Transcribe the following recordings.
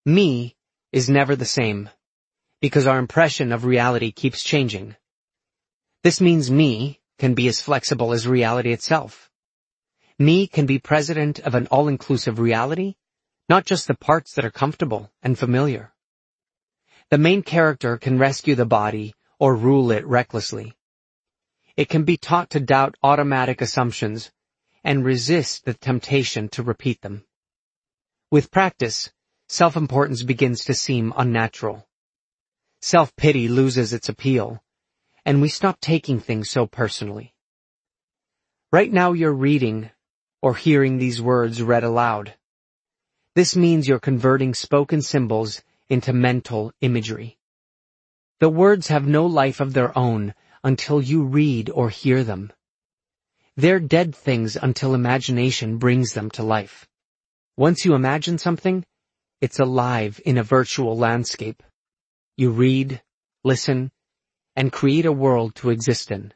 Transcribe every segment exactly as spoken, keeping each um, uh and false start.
Me is never the same, because our impression of reality keeps changing. This means me can be as flexible as reality itself. Me can be president of an all-inclusive reality, not just the parts that are comfortable and familiar. The main character can rescue the body or rule it recklessly. It can be taught to doubt automatic assumptions and resist the temptation to repeat them. With practice, self-importance begins to seem unnatural. Self-pity loses its appeal, and we stop taking things so personally. Right now you're reading or hearing these words read aloud. This means you're converting spoken symbols into mental imagery. The words have no life of their own until you read or hear them. They're dead things until imagination brings them to life. Once you imagine something, it's alive in a virtual landscape. You read, listen, and create a world to exist in.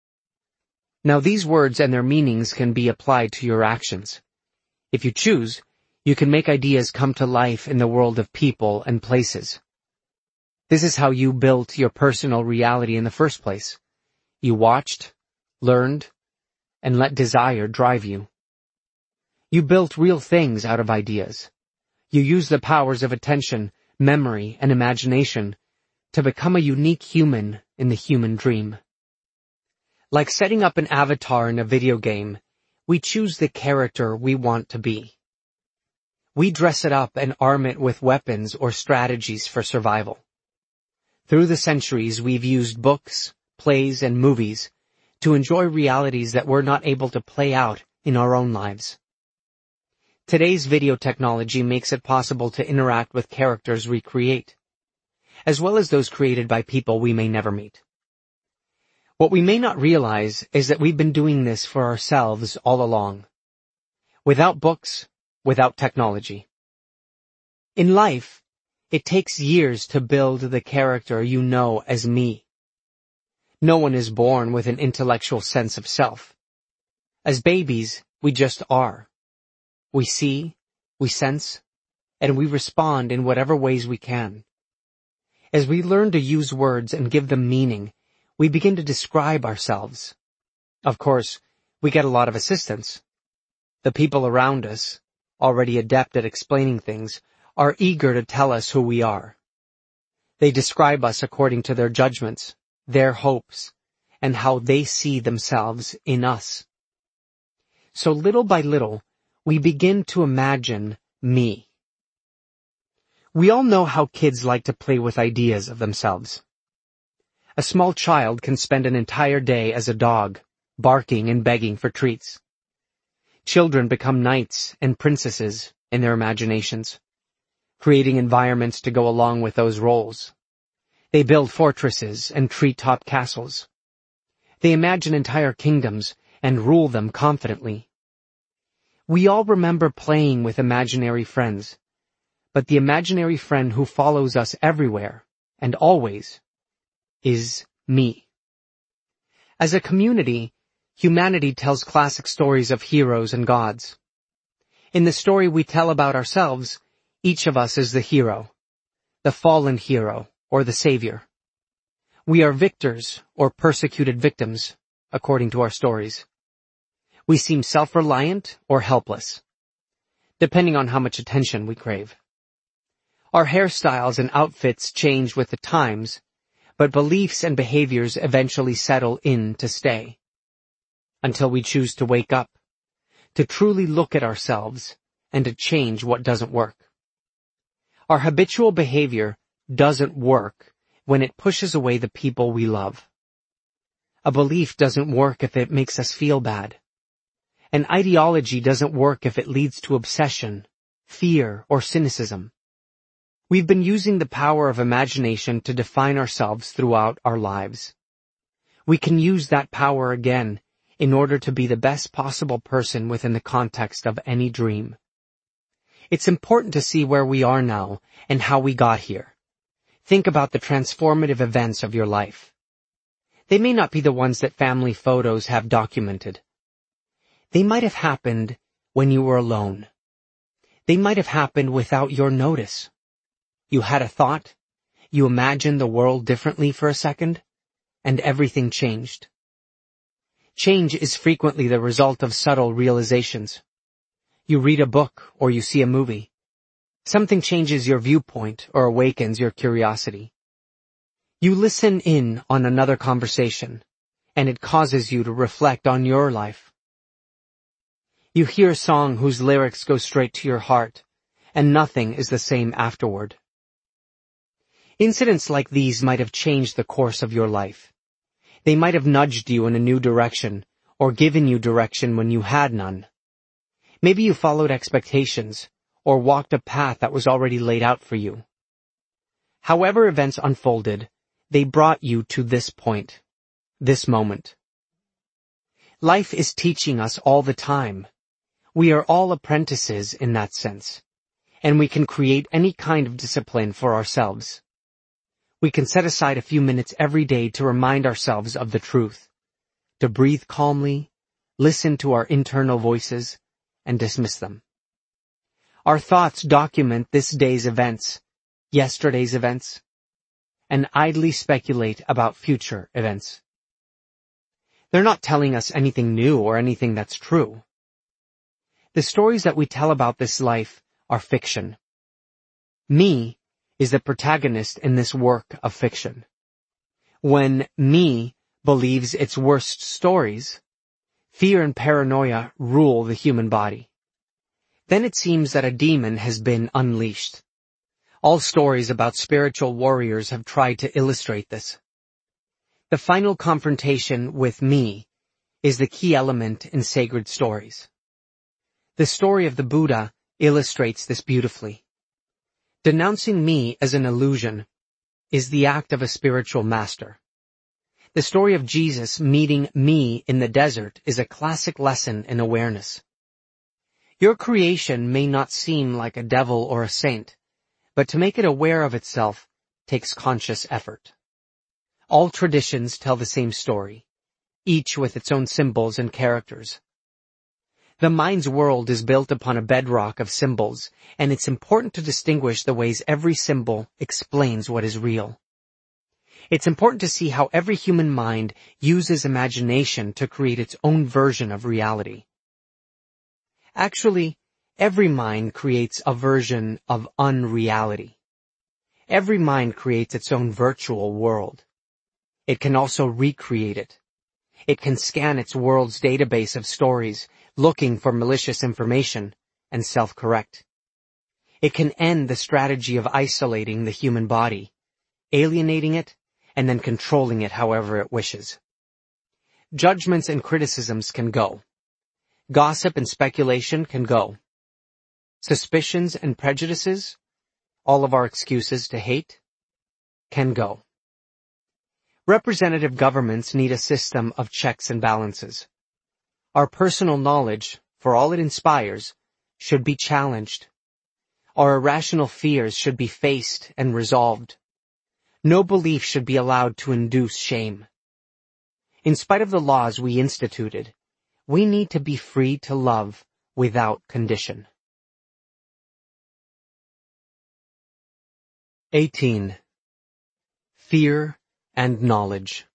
Now these words and their meanings can be applied to your actions. If you choose, you can make ideas come to life in the world of people and places. This is how you built your personal reality in the first place. You watched, learned, and let desire drive you. You built real things out of ideas. You used the powers of attention, memory, and imagination to become a unique human in the human dream. Like setting up an avatar in a video game, we choose the character we want to be. We dress it up and arm it with weapons or strategies for survival. Through the centuries, we've used books, plays, and movies to enjoy realities that we're not able to play out in our own lives. Today's video technology makes it possible to interact with characters we create, as well as those created by people we may never meet. What we may not realize is that we've been doing this for ourselves all along, without books, without technology. In life, it takes years to build the character you know as me. No one is born with an intellectual sense of self. As babies, we just are. We see, we sense, and we respond in whatever ways we can. As we learn to use words and give them meaning, we begin to describe ourselves. Of course, we get a lot of assistance. The people around us, already adept at explaining things, are eager to tell us who we are. They describe us according to their judgments, their hopes, and how they see themselves in us. So little by little, we begin to imagine me. We all know how kids like to play with ideas of themselves. A small child can spend an entire day as a dog, barking and begging for treats. Children become knights and princesses in their imaginations, creating environments to go along with those roles. They build fortresses and treetop castles. They imagine entire kingdoms and rule them confidently. We all remember playing with imaginary friends, but the imaginary friend who follows us everywhere and always is me. As a community, humanity tells classic stories of heroes and gods. In the story we tell about ourselves, each of us is the hero, the fallen hero, or the savior. We are victors or persecuted victims, according to our stories. We seem self-reliant or helpless, depending on how much attention we crave. Our hairstyles and outfits change with the times, but beliefs and behaviors eventually settle in to stay, until we choose to wake up, to truly look at ourselves, and to change what doesn't work. Our habitual behavior doesn't work when it pushes away the people we love. A belief doesn't work if it makes us feel bad. An ideology doesn't work if it leads to obsession, fear, or cynicism. We've been using the power of imagination to define ourselves throughout our lives. We can use that power again in order to be the best possible person within the context of any dream. It's important to see where we are now and how we got here. Think about the transformative events of your life. They may not be the ones that family photos have documented. They might have happened when you were alone. They might have happened without your notice. You had a thought, you imagined the world differently for a second, and everything changed. Change is frequently the result of subtle realizations. You read a book or you see a movie. Something changes your viewpoint or awakens your curiosity. You listen in on another conversation, and it causes you to reflect on your life. You hear a song whose lyrics go straight to your heart, and nothing is the same afterward. Incidents like these might have changed the course of your life. They might have nudged you in a new direction, or given you direction when you had none. Maybe you followed expectations, or walked a path that was already laid out for you. However events unfolded, they brought you to this point, this moment. Life is teaching us all the time. We are all apprentices in that sense, and we can create any kind of discipline for ourselves. We can set aside a few minutes every day to remind ourselves of the truth, to breathe calmly, listen to our internal voices, and dismiss them. Our thoughts document this day's events, yesterday's events, and idly speculate about future events. They're not telling us anything new or anything that's true. The stories that we tell about this life are fiction. Me is the protagonist in this work of fiction. When me believes its worst stories, fear and paranoia rule the human body. Then it seems that a demon has been unleashed. All stories about spiritual warriors have tried to illustrate this. The final confrontation with me is the key element in sacred stories. The story of the Buddha illustrates this beautifully. Denouncing me as an illusion is the act of a spiritual master. The story of Jesus meeting me in the desert is a classic lesson in awareness. Your creation may not seem like a devil or a saint, but to make it aware of itself takes conscious effort. All traditions tell the same story, each with its own symbols and characters. The mind's world is built upon a bedrock of symbols, and it's important to distinguish the ways every symbol explains what is real. It's important to see how every human mind uses imagination to create its own version of reality. Actually, every mind creates a version of unreality. Every mind creates its own virtual world. It can also recreate it. It can scan its world's database of stories, looking for malicious information, and self-correct. It can end the strategy of isolating the human body, alienating it, and then controlling it however it wishes. Judgments and criticisms can go. Gossip and speculation can go. Suspicions and prejudices, all of our excuses to hate, can go. Representative governments need a system of checks and balances. Our personal knowledge, for all it inspires, should be challenged. Our irrational fears should be faced and resolved. No belief should be allowed to induce shame. In spite of the laws we instituted, we need to be free to love without condition. eighteen. Fear and knowledge.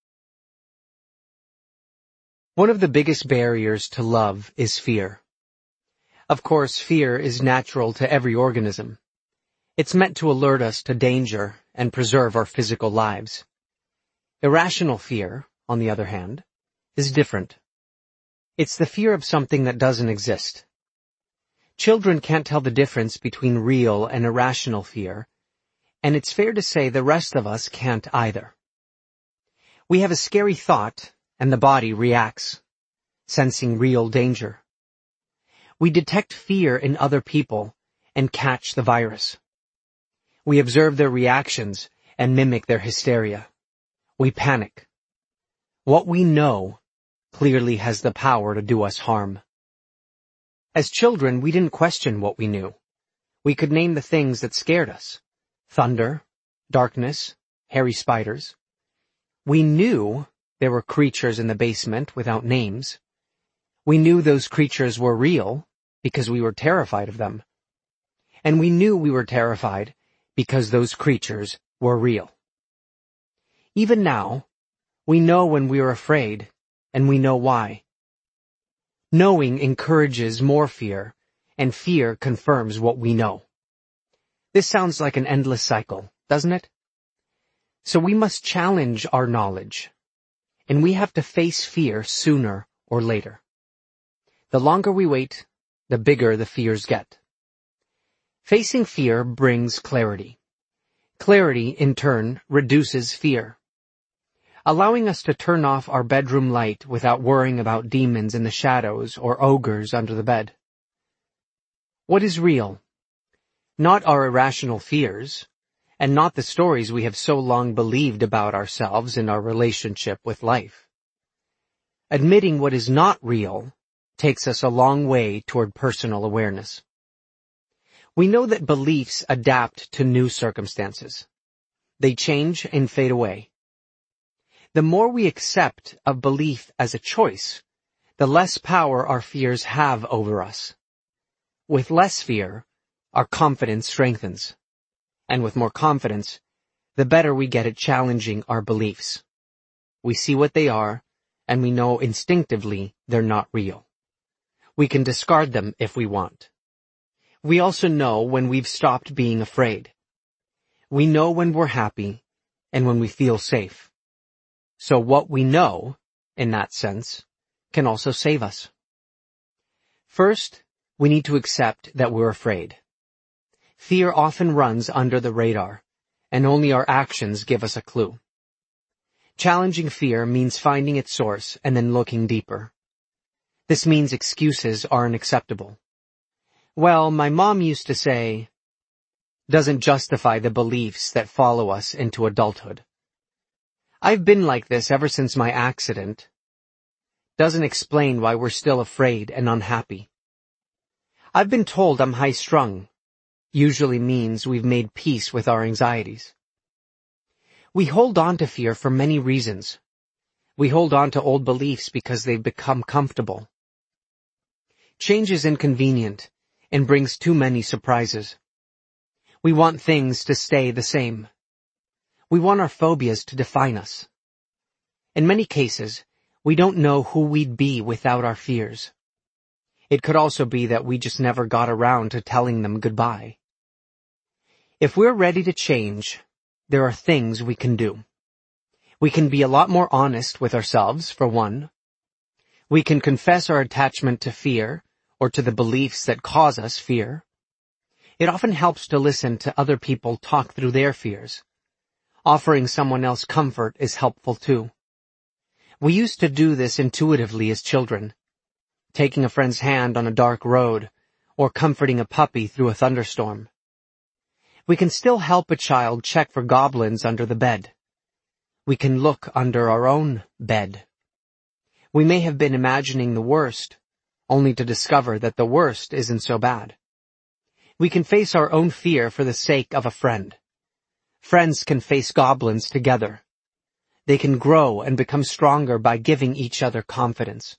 One of the biggest barriers to love is fear. Of course, fear is natural to every organism. It's meant to alert us to danger and preserve our physical lives. Irrational fear, on the other hand, is different. It's the fear of something that doesn't exist. Children can't tell the difference between real and irrational fear, and it's fair to say the rest of us can't either. We have a scary thought, and the body reacts, sensing real danger. We detect fear in other people and catch the virus. We observe their reactions and mimic their hysteria. We panic. What we know clearly has the power to do us harm. As children, we didn't question what we knew. We could name the things that scared us. Thunder, darkness, hairy spiders. We knew there were creatures in the basement without names. We knew those creatures were real because we were terrified of them. And we knew we were terrified because those creatures were real. Even now, we know when we are afraid, and we know why. Knowing encourages more fear, and fear confirms what we know. This sounds like an endless cycle, doesn't it? So we must challenge our knowledge, and we have to face fear sooner or later. The longer we wait, the bigger the fears get. Facing fear brings clarity. Clarity, in turn, reduces fear. Allowing us to turn off our bedroom light without worrying about demons in the shadows or ogres under the bed. What is real? Not our irrational fears, and not the stories we have so long believed about ourselves and our relationship with life. Admitting what is not real takes us a long way toward personal awareness. We know that beliefs adapt to new circumstances. They change and fade away. The more we accept a belief as a choice, the less power our fears have over us. With less fear, our confidence strengthens. And with more confidence, the better we get at challenging our beliefs. We see what they are, and we know instinctively they're not real. We can discard them if we want. We also know when we've stopped being afraid. We know when we're happy and when we feel safe. So what we know, in that sense, can also save us. First, we need to accept that we're afraid. Fear often runs under the radar, and only our actions give us a clue. Challenging fear means finding its source and then looking deeper. This means excuses aren't acceptable. Well, my mom used to say, doesn't justify the beliefs that follow us into adulthood. I've been like this ever since my accident. Doesn't explain why we're still afraid and unhappy. I've been told I'm high-strung. Usually means we've made peace with our anxieties. We hold on to fear for many reasons. We hold on to old beliefs because they've become comfortable. Change is inconvenient and brings too many surprises. We want things to stay the same. We want our phobias to define us. In many cases, we don't know who we'd be without our fears. It could also be that we just never got around to telling them goodbye. If we're ready to change, there are things we can do. We can be a lot more honest with ourselves, for one. We can confess our attachment to fear or to the beliefs that cause us fear. It often helps to listen to other people talk through their fears. Offering someone else comfort is helpful too. We used to do this intuitively as children, taking a friend's hand on a dark road or comforting a puppy through a thunderstorm. We can still help a child check for goblins under the bed. We can look under our own bed. We may have been imagining the worst, only to discover that the worst isn't so bad. We can face our own fear for the sake of a friend. Friends can face goblins together. They can grow and become stronger by giving each other confidence.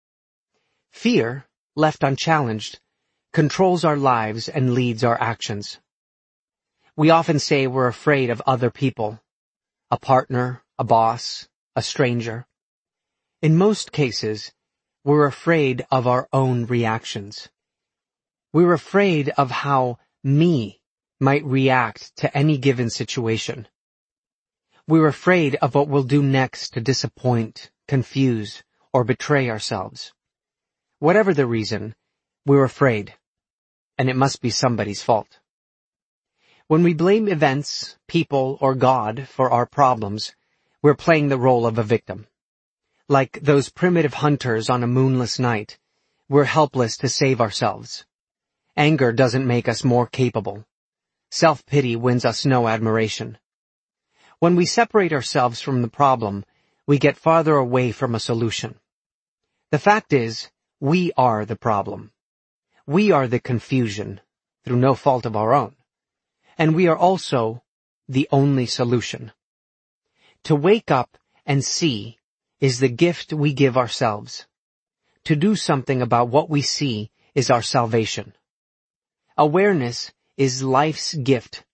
Fear, left unchallenged, controls our lives and leads our actions. We often say we're afraid of other people, a partner, a boss, a stranger. In most cases, we're afraid of our own reactions. We're afraid of how me might react to any given situation. We're afraid of what we'll do next to disappoint, confuse, or betray ourselves. Whatever the reason, we're afraid, and it must be somebody's fault. When we blame events, people, or God for our problems, we're playing the role of a victim. Like those primitive hunters on a moonless night, we're helpless to save ourselves. Anger doesn't make us more capable. Self-pity wins us no admiration. When we separate ourselves from the problem, we get farther away from a solution. The fact is, we are the problem. We are the confusion, through no fault of our own. And we are also the only solution. To wake up and see is the gift we give ourselves. To do something about what we see is our salvation. Awareness is life's gift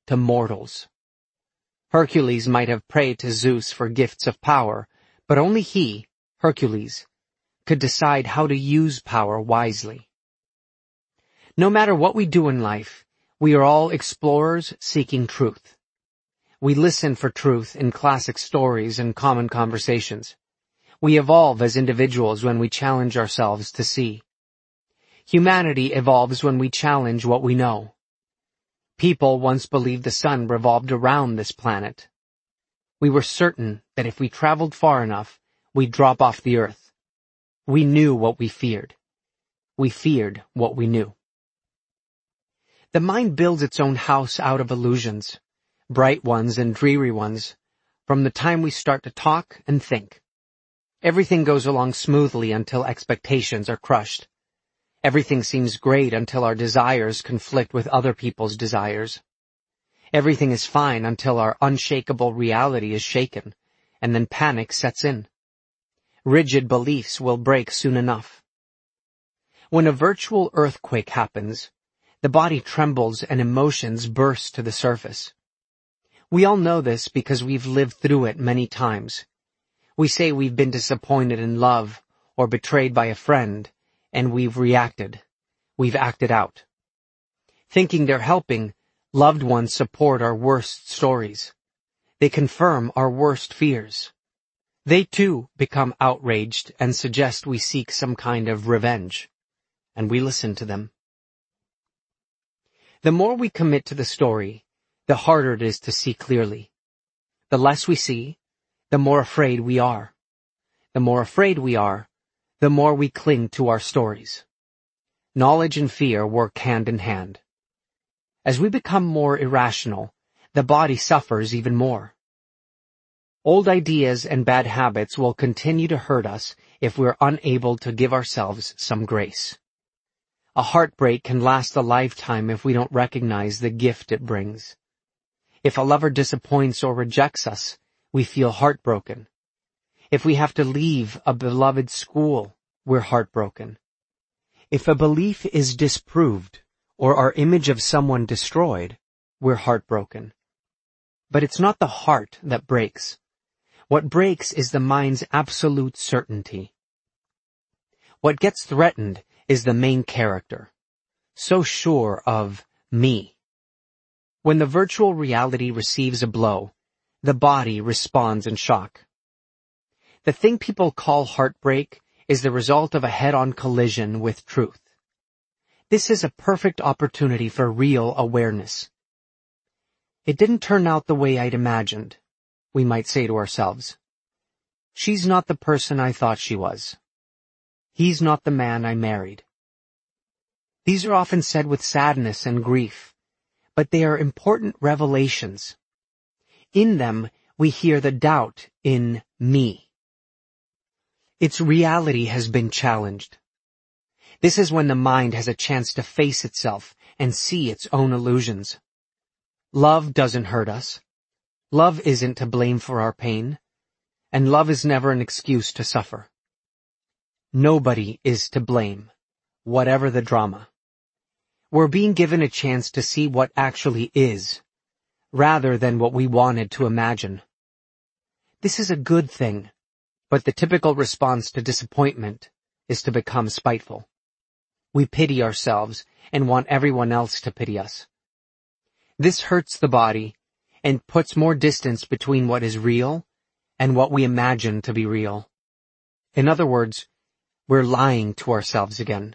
to mortals. Hercules might have prayed to Zeus for gifts of power, but only he, Hercules, could decide how to use power wisely. No matter what we do in life, we are all explorers seeking truth. We listen for truth in classic stories and common conversations. We evolve as individuals when we challenge ourselves to see. Humanity evolves when we challenge what we know. People once believed the sun revolved around this planet. We were certain that if we traveled far enough, we'd drop off the earth. We knew what we feared. We feared what we knew. The mind builds its own house out of illusions, bright ones and dreary ones, from the time we start to talk and think. Everything goes along smoothly until expectations are crushed. Everything seems great until our desires conflict with other people's desires. Everything is fine until our unshakable reality is shaken, and then panic sets in. Rigid beliefs will break soon enough. When a virtual earthquake happens, the body trembles and emotions burst to the surface. We all know this because we've lived through it many times. We say we've been disappointed in love or betrayed by a friend, and we've reacted. We've acted out. Thinking they're helping, loved ones support our worst stories. They confirm our worst fears. They too become outraged and suggest we seek some kind of revenge, and we listen to them. The more we commit to the story, the harder it is to see clearly. The less we see, the more afraid we are. The more afraid we are, the more we cling to our stories. Knowledge and fear work hand in hand. As we become more irrational, the body suffers even more. Old ideas and bad habits will continue to hurt us if we're unable to give ourselves some grace. A heartbreak can last a lifetime if we don't recognize the gift it brings. If a lover disappoints or rejects us, we feel heartbroken. If we have to leave a beloved school, we're heartbroken. If a belief is disproved or our image of someone destroyed, we're heartbroken. But it's not the heart that breaks. What breaks is the mind's absolute certainty. What gets threatened is the main character, so sure of me. When the virtual reality receives a blow, the body responds in shock. The thing people call heartbreak is the result of a head-on collision with truth. This is a perfect opportunity for real awareness. It didn't turn out the way I'd imagined, we might say to ourselves. She's not the person I thought she was. He's not the man I married. These are often said with sadness and grief, but they are important revelations. In them, we hear the doubt in me. Its reality has been challenged. This is when the mind has a chance to face itself and see its own illusions. Love doesn't hurt us. Love isn't to blame for our pain. And love is never an excuse to suffer. Nobody is to blame, whatever the drama. We're being given a chance to see what actually is, rather than what we wanted to imagine. This is a good thing, but the typical response to disappointment is to become spiteful. We pity ourselves and want everyone else to pity us. This hurts the body and puts more distance between what is real and what we imagine to be real. In other words, we're lying to ourselves again.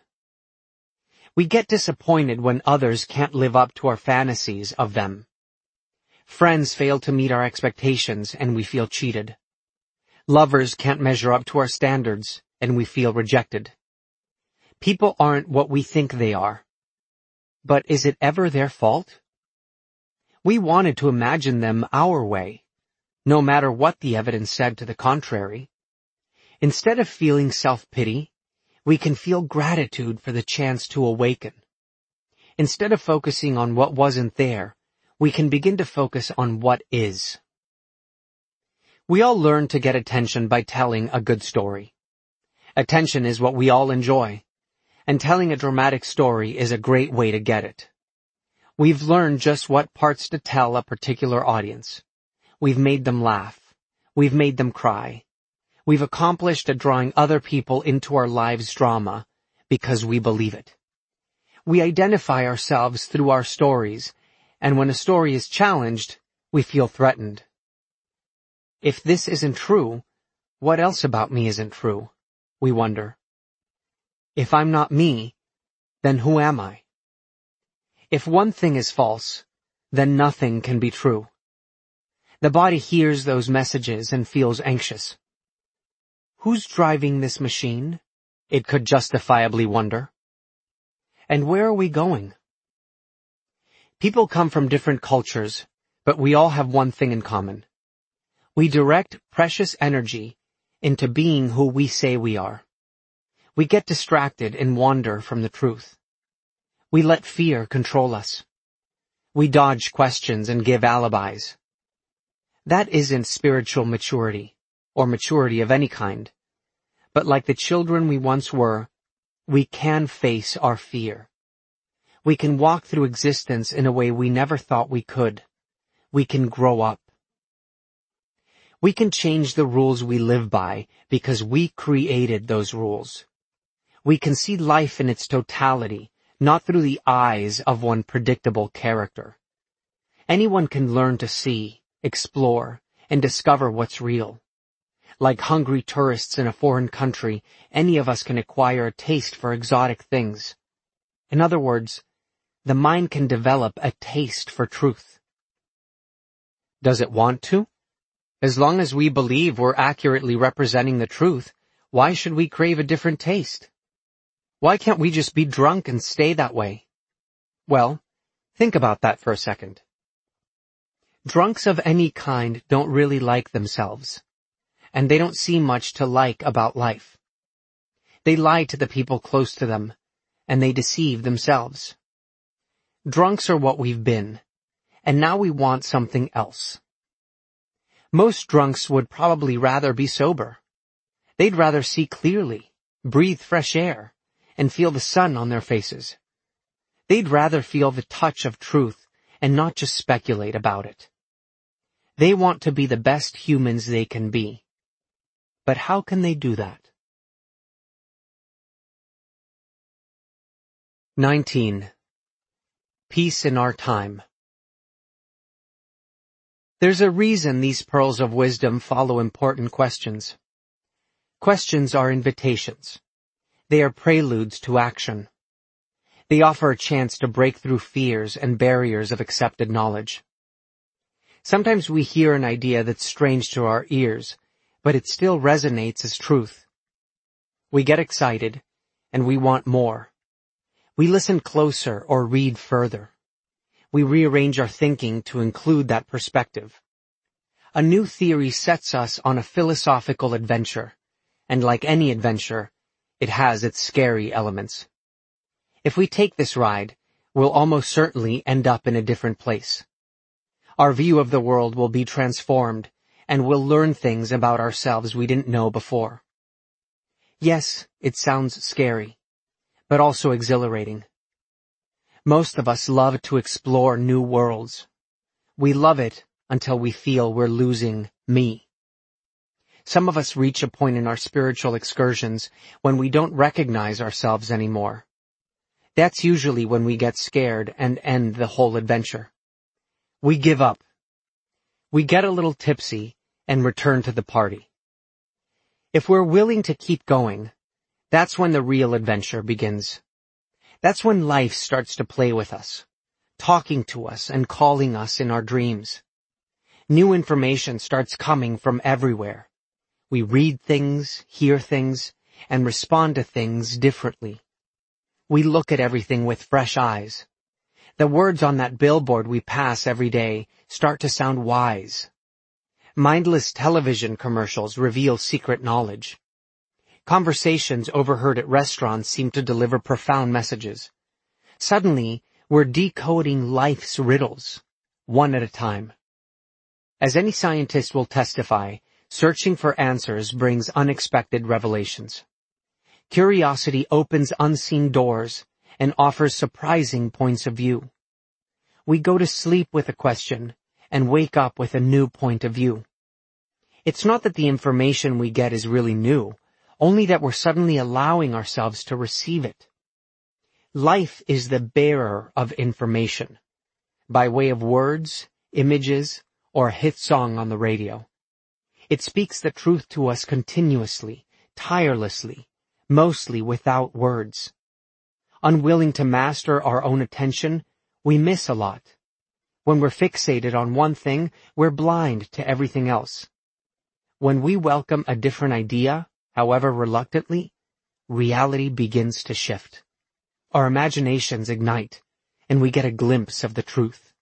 We get disappointed when others can't live up to our fantasies of them. Friends fail to meet our expectations and we feel cheated. Lovers can't measure up to our standards and we feel rejected. People aren't what we think they are. But is it ever their fault? We wanted to imagine them our way, no matter what the evidence said to the contrary. Instead of feeling self-pity, we can feel gratitude for the chance to awaken. Instead of focusing on what wasn't there, we can begin to focus on what is. We all learn to get attention by telling a good story. Attention is what we all enjoy, and telling a dramatic story is a great way to get it. We've learned just what parts to tell a particular audience. We've made them laugh. We've made them cry. We've accomplished at drawing other people into our lives' drama because we believe it. We identify ourselves through our stories, and when a story is challenged, we feel threatened. If this isn't true, what else about me isn't true? We wonder. If I'm not me, then who am I? If one thing is false, then nothing can be true. The body hears those messages and feels anxious. Who's driving this machine? It could justifiably wonder. And where are we going? People come from different cultures, but we all have one thing in common. We direct precious energy into being who we say we are. We get distracted and wander from the truth. We let fear control us. We dodge questions and give alibis. That isn't spiritual maturity, or maturity of any kind. But like the children we once were, we can face our fear. We can walk through existence in a way we never thought we could. We can grow up. We can change the rules we live by because we created those rules. We can see life in its totality, not through the eyes of one predictable character. Anyone can learn to see, explore, and discover what's real. Like hungry tourists in a foreign country, any of us can acquire a taste for exotic things. In other words, the mind can develop a taste for truth. Does it want to? As long as we believe we're accurately representing the truth, why should we crave a different taste? Why can't we just be drunk and stay that way? Well, think about that for a second. Drunks of any kind don't really like themselves, and they don't see much to like about life. They lie to the people close to them, and they deceive themselves. Drunks are what we've been, and now we want something else. Most drunks would probably rather be sober. They'd rather see clearly, breathe fresh air, and feel the sun on their faces. They'd rather feel the touch of truth and not just speculate about it. They want to be the best humans they can be. But how can they do that? nineteen. Peace in our time. There's a reason these pearls of wisdom follow important questions. Questions are invitations. They are preludes to action. They offer a chance to break through fears and barriers of accepted knowledge. Sometimes we hear an idea that's strange to our ears, but it still resonates as truth. We get excited, and we want more. We listen closer or read further. We rearrange our thinking to include that perspective. A new theory sets us on a philosophical adventure, and like any adventure, it has its scary elements. If we take this ride, we'll almost certainly end up in a different place. Our view of the world will be transformed, and we'll learn things about ourselves we didn't know before. Yes, it sounds scary, but also exhilarating. Most of us love to explore new worlds. We love it until we feel we're losing me. Some of us reach a point in our spiritual excursions when we don't recognize ourselves anymore. That's usually when we get scared and end the whole adventure. We give up. We get a little tipsy and return to the party. If we're willing to keep going, that's when the real adventure begins. That's when life starts to play with us, talking to us and calling us in our dreams. New information starts coming from everywhere. We read things, hear things, and respond to things differently. We look at everything with fresh eyes. The words on that billboard we pass every day start to sound wise. Mindless television commercials reveal secret knowledge. Conversations overheard at restaurants seem to deliver profound messages. Suddenly, we're decoding life's riddles, one at a time. As any scientist will testify, searching for answers brings unexpected revelations. Curiosity opens unseen doors and offers surprising points of view. We go to sleep with a question and wake up with a new point of view. It's not that the information we get is really new, only that we're suddenly allowing ourselves to receive it. Life is the bearer of information, by way of words, images, or a hit song on the radio. It speaks the truth to us continuously, tirelessly, mostly without words. Unwilling to master our own attention, we miss a lot. When we're fixated on one thing, we're blind to everything else. When we welcome a different idea, however reluctantly, reality begins to shift. Our imaginations ignite, and we get a glimpse of the truth.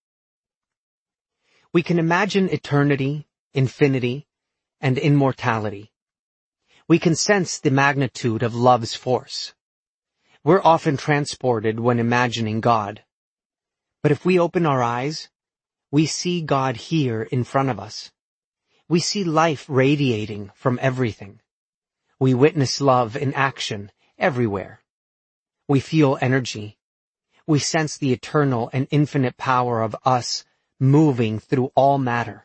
We can imagine eternity, infinity, and immortality. We can sense the magnitude of love's force. We're often transported when imagining God. But if we open our eyes, we see God here in front of us. We see life radiating from everything. We witness love in action everywhere. We feel energy. We sense the eternal and infinite power of us moving through all matter.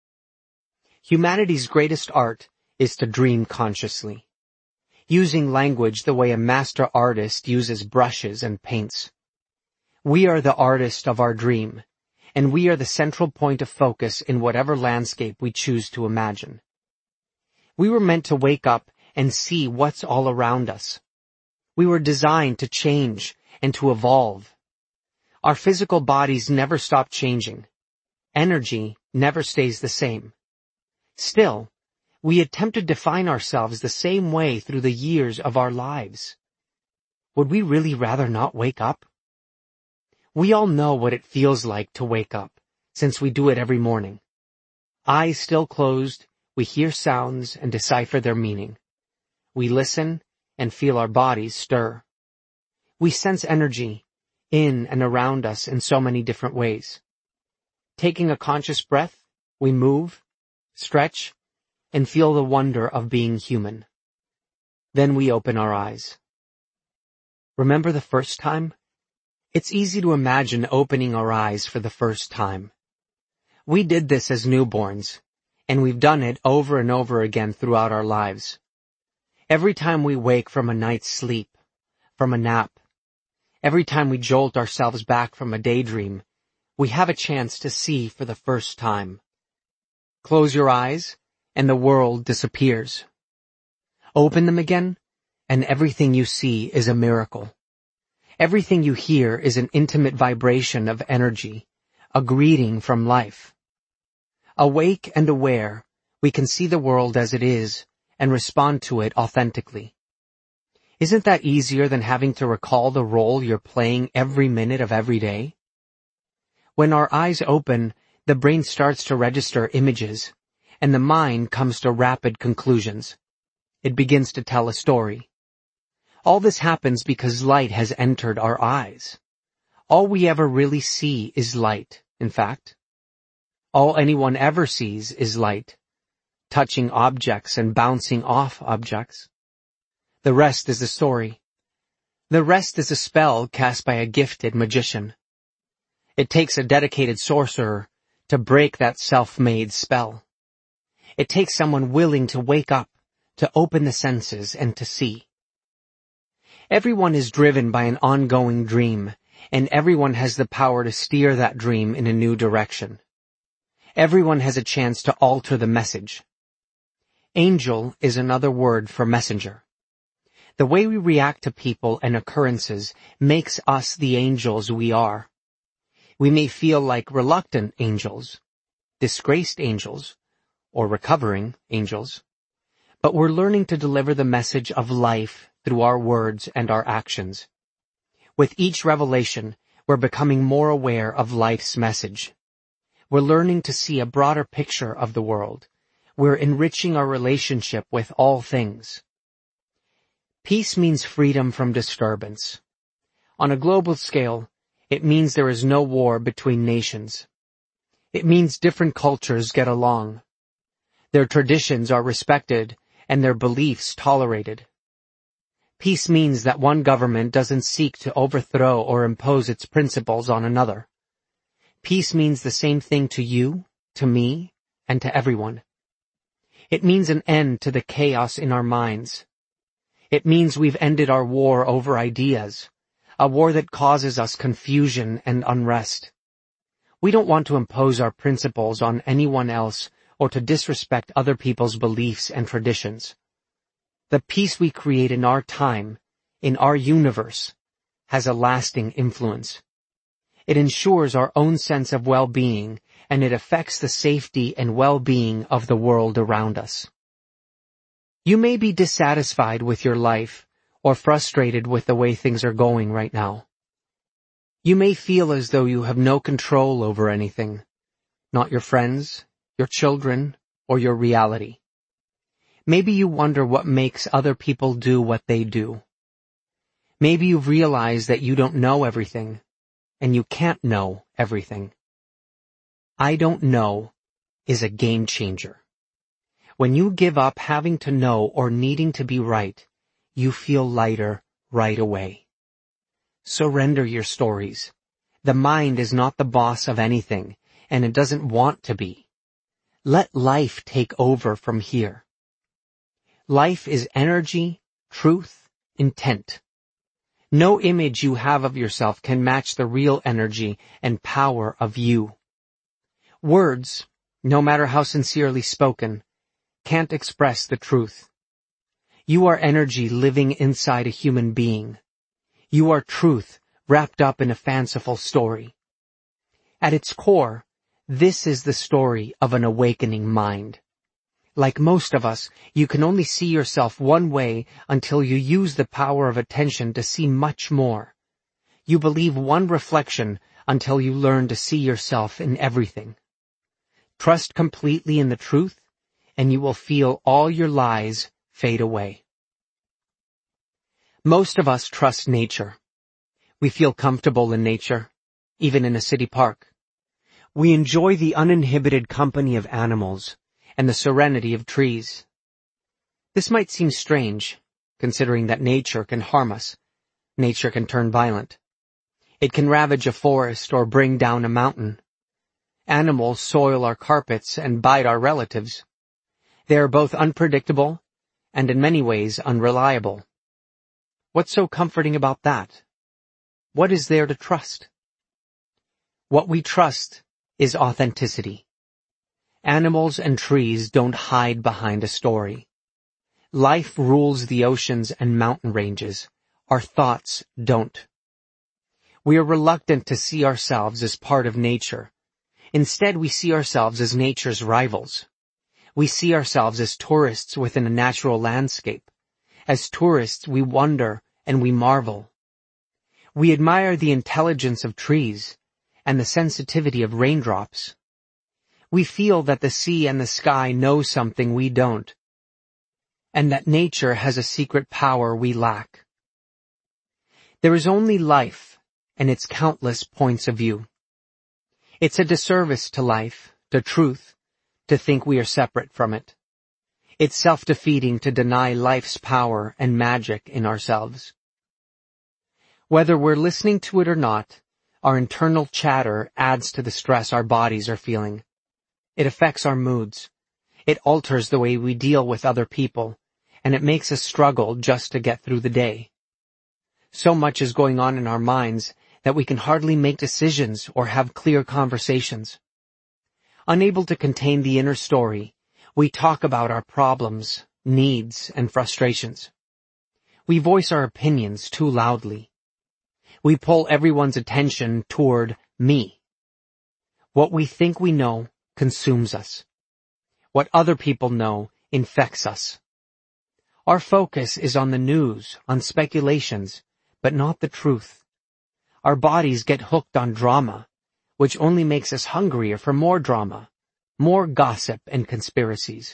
Humanity's greatest art is to dream consciously, using language the way a master artist uses brushes and paints. We are the artist of our dream, and we are the central point of focus in whatever landscape we choose to imagine. We were meant to wake up and see what's all around us. We were designed to change and to evolve. Our physical bodies never stop changing. Energy never stays the same. Still, we attempt to define ourselves the same way through the years of our lives. Would we really rather not wake up? We all know what it feels like to wake up, since we do it every morning. Eyes still closed, we hear sounds and decipher their meaning. We listen and feel our bodies stir. We sense energy in and around us in so many different ways. Taking a conscious breath, we move, stretch, and feel the wonder of being human. Then we open our eyes. Remember the first time? It's easy to imagine opening our eyes for the first time. We did this as newborns, and we've done it over and over again throughout our lives. Every time we wake from a night's sleep, from a nap, every time we jolt ourselves back from a daydream, we have a chance to see for the first time. Close your eyes, and the world disappears. Open them again, and everything you see is a miracle. Everything you hear is an intimate vibration of energy, a greeting from life. Awake and aware, we can see the world as it is and respond to it authentically. Isn't that easier than having to recall the role you're playing every minute of every day? When our eyes open, the brain starts to register images, and the mind comes to rapid conclusions. It begins to tell a story. All this happens because light has entered our eyes. All we ever really see is light, in fact. All anyone ever sees is light, touching objects and bouncing off objects. The rest is a story. The rest is a spell cast by a gifted magician. It takes a dedicated sorcerer to break that self-made spell. It takes someone willing to wake up, to open the senses, and to see. Everyone is driven by an ongoing dream, and everyone has the power to steer that dream in a new direction. Everyone has a chance to alter the message. Angel is another word for messenger. The way we react to people and occurrences makes us the angels we are. We may feel like reluctant angels, disgraced angels, or recovering angels, but we're learning to deliver the message of life through our words and our actions. With each revelation, we're becoming more aware of life's message. We're learning to see a broader picture of the world. We're enriching our relationship with all things. Peace means freedom from disturbance. On a global scale, it means there is no war between nations. It means different cultures get along. Their traditions are respected and their beliefs tolerated. Peace means that one government doesn't seek to overthrow or impose its principles on another. Peace means the same thing to you, to me, and to everyone. It means an end to the chaos in our minds. It means we've ended our war over ideas, a war that causes us confusion and unrest. We don't want to impose our principles on anyone else or to disrespect other people's beliefs and traditions. The peace we create in our time, in our universe, has a lasting influence. It ensures our own sense of well-being, and it affects the safety and well-being of the world around us. You may be dissatisfied with your life or frustrated with the way things are going right now. You may feel as though you have no control over anything, not your friends, your children, or your reality. Maybe you wonder what makes other people do what they do. Maybe you've realized that you don't know everything, and you can't know everything. I don't know is a game changer. When you give up having to know or needing to be right, you feel lighter right away. Surrender your stories. The mind is not the boss of anything, and it doesn't want to be. Let life take over from here. Life is energy, truth, intent. No image you have of yourself can match the real energy and power of you. Words, no matter how sincerely spoken, can't express the truth. You are energy living inside a human being. You are truth wrapped up in a fanciful story. At its core, this is the story of an awakening mind. Like most of us, you can only see yourself one way until you use the power of attention to see much more. You believe one reflection until you learn to see yourself in everything. Trust completely in the truth, and you will feel all your lies fade away. Most of us trust nature. We feel comfortable in nature, even in a city park. We enjoy the uninhibited company of animals and the serenity of trees. This might seem strange, considering that nature can harm us. Nature can turn violent. It can ravage a forest or bring down a mountain. Animals soil our carpets and bite our relatives. They are both unpredictable and in many ways unreliable. What's so comforting about that? What is there to trust? What we trust is authenticity. Animals and trees don't hide behind a story. Life rules the oceans and mountain ranges. Our thoughts don't. We are reluctant to see ourselves as part of nature. Instead, we see ourselves as nature's rivals. We see ourselves as tourists within a natural landscape. As tourists, we wonder and we marvel. We admire the intelligence of trees and the sensitivity of raindrops. We feel that the sea and the sky know something we don't, and that nature has a secret power we lack. There is only life and its countless points of view. It's a disservice to life, to truth, to think we are separate from it. It's self-defeating to deny life's power and magic in ourselves. Whether we're listening to it or not, our internal chatter adds to the stress our bodies are feeling. It affects our moods. It alters the way we deal with other people, and it makes us struggle just to get through the day. So much is going on in our minds that we can hardly make decisions or have clear conversations. Unable to contain the inner story, we talk about our problems, needs, and frustrations. We voice our opinions too loudly. We pull everyone's attention toward me. What we think we know consumes us. What other people know infects us. Our focus is on the news, on speculations, but not the truth. Our bodies get hooked on drama, which only makes us hungrier for more drama, more gossip and conspiracies.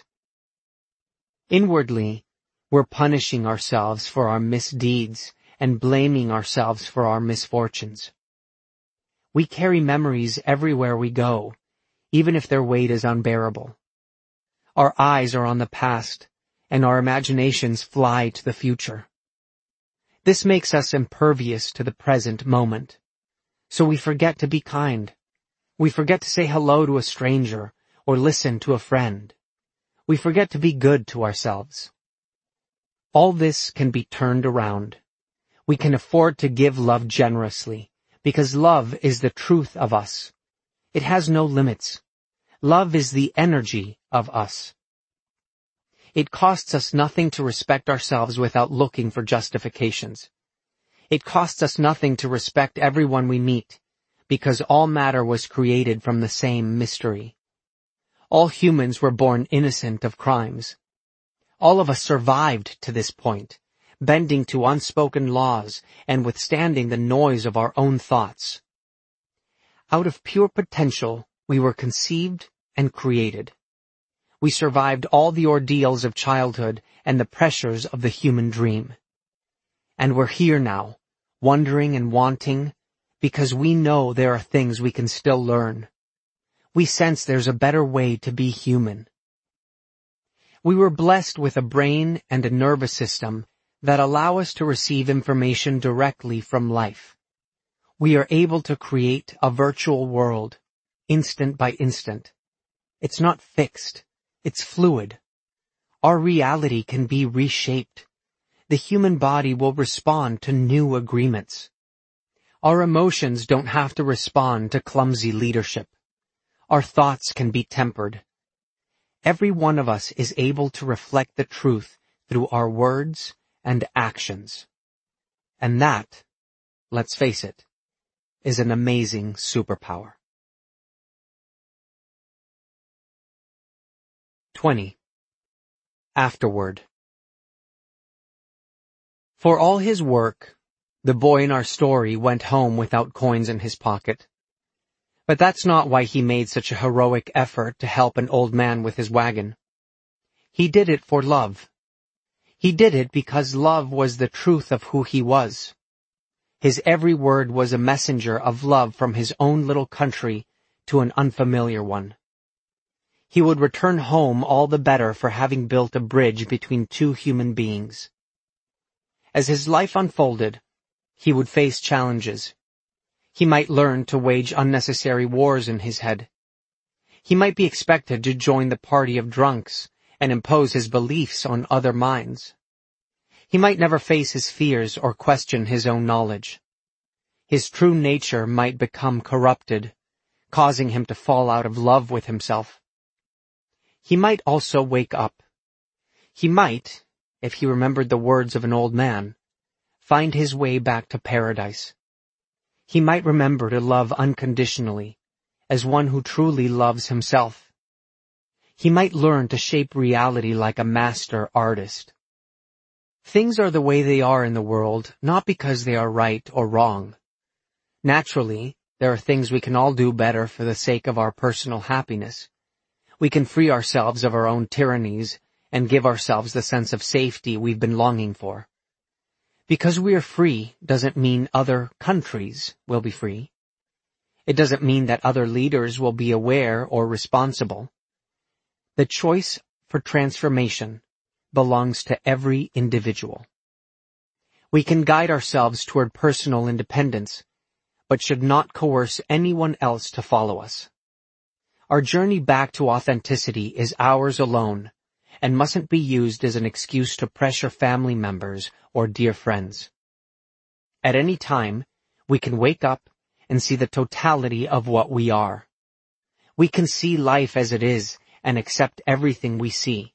Inwardly, we're punishing ourselves for our misdeeds and blaming ourselves for our misfortunes. We carry memories everywhere we go, even if their weight is unbearable. Our eyes are on the past, and our imaginations fly to the future. This makes us impervious to the present moment, so we forget to be kind. We forget to say hello to a stranger or listen to a friend. We forget to be good to ourselves. All this can be turned around. We can afford to give love generously, because love is the truth of us. It has no limits. Love is the energy of us. It costs us nothing to respect ourselves without looking for justifications. It costs us nothing to respect everyone we meet, because all matter was created from the same mystery. All humans were born innocent of crimes. All of us survived to this point, bending to unspoken laws and withstanding the noise of our own thoughts. Out of pure potential, we were conceived and created. We survived all the ordeals of childhood and the pressures of the human dream. And we're here now, wondering and wanting, because we know there are things we can still learn. We sense there's a better way to be human. We were blessed with a brain and a nervous system that allow us to receive information directly from life. We are able to create a virtual world, instant by instant. It's not fixed, it's fluid. Our reality can be reshaped. The human body will respond to new agreements. Our emotions don't have to respond to clumsy leadership. Our thoughts can be tempered. Every one of us is able to reflect the truth through our words and actions. And that, let's face it, is an amazing superpower. twenty. Afterward. For all his work, the boy in our story went home without coins in his pocket. But that's not why he made such a heroic effort to help an old man with his wagon. He did it for love. He did it because love was the truth of who he was. His every word was a messenger of love from his own little country to an unfamiliar one. He would return home all the better for having built a bridge between two human beings. As his life unfolded, he would face challenges. He might learn to wage unnecessary wars in his head. He might be expected to join the party of drunks and impose his beliefs on other minds. He might never face his fears or question his own knowledge. His true nature might become corrupted, causing him to fall out of love with himself. He might also wake up. He might, if he remembered the words of an old man, find his way back to paradise. He might remember to love unconditionally, as one who truly loves himself. He might learn to shape reality like a master artist. Things are the way they are in the world, not because they are right or wrong. Naturally, there are things we can all do better for the sake of our personal happiness. We can free ourselves of our own tyrannies and give ourselves the sense of safety we've been longing for. Because we are free doesn't mean other countries will be free. It doesn't mean that other leaders will be aware or responsible. The choice for transformation belongs to every individual. We can guide ourselves toward personal independence, but should not coerce anyone else to follow us. Our journey back to authenticity is ours alone, and mustn't be used as an excuse to pressure family members or dear friends. At any time, we can wake up and see the totality of what we are. We can see life as it is and accept everything we see.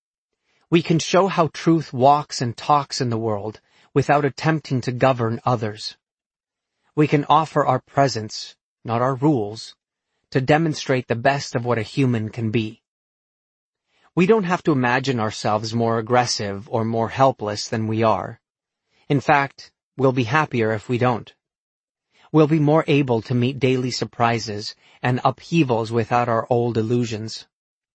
We can show how truth walks and talks in the world without attempting to govern others. We can offer our presence, not our rules, to demonstrate the best of what a human can be. We don't have to imagine ourselves more aggressive or more helpless than we are. In fact, we'll be happier if we don't. We'll be more able to meet daily surprises and upheavals without our old illusions.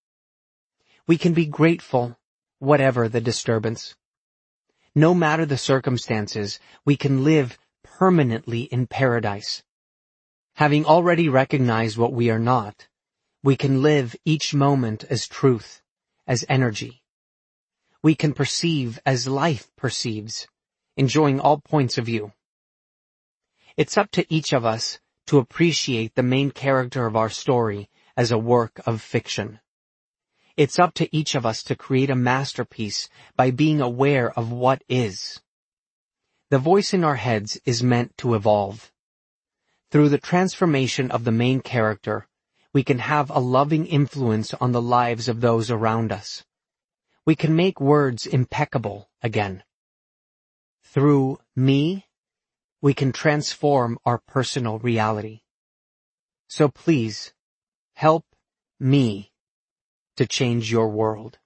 We can be grateful, whatever the disturbance. No matter the circumstances, we can live permanently in paradise. Having already recognized what we are not, we can live each moment as truth, as energy. We can perceive as life perceives, enjoying all points of view. It's up to each of us to appreciate the main character of our story as a work of fiction. It's up to each of us to create a masterpiece by being aware of what is. The voice in our heads is meant to evolve. Through the transformation of the main character, we can have a loving influence on the lives of those around us. We can make words impeccable again. Through me, we can transform our personal reality. So please, help me to change your world.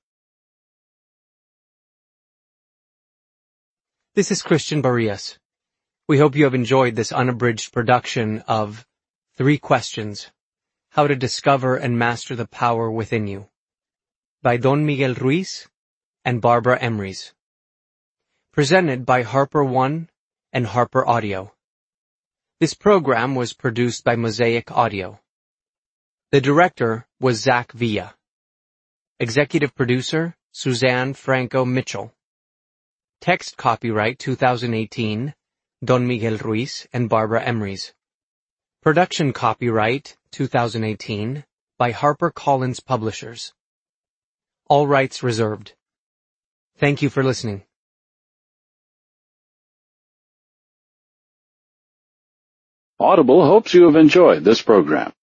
This is Christian Barrias. We hope you have enjoyed this unabridged production of Three Questions: How to Discover and Master the Power Within You by Don Miguel Ruiz and Barbara Emrys. Presented by Harper One and Harper Audio. This program was produced by Mosaic Audio. The director was Zach Villa. Executive producer, Suzanne Franco Mitchell. Text copyright twenty eighteen, Don Miguel Ruiz and Barbara Emrys. Production copyright twenty eighteen by HarperCollins Publishers. All rights reserved. Thank you for listening. Audible hopes you have enjoyed this program.